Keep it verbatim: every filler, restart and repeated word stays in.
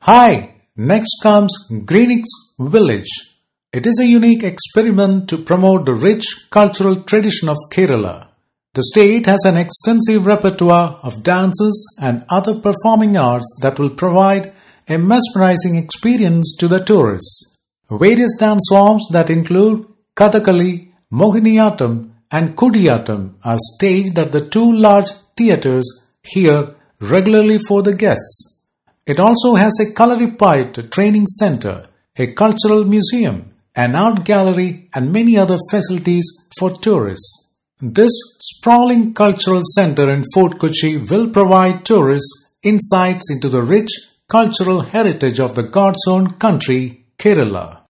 Hi, next comes Greenix Village. It is a unique experiment to promote the rich cultural tradition of Kerala. The state has an extensive repertoire of dances and other performing arts that will provide a mesmerizing experience to the tourists. Various dance forms that include Kathakali, Mohiniyattam and Kudiyattam are staged at the two large theatres here regularly for the guests. It also has a Kalaripayattu training centre, a cultural museum, an art gallery and many other facilities for tourists. This sprawling cultural centre in Fort Kochi will provide tourists insights into the rich cultural heritage of the God's own country, Kerala.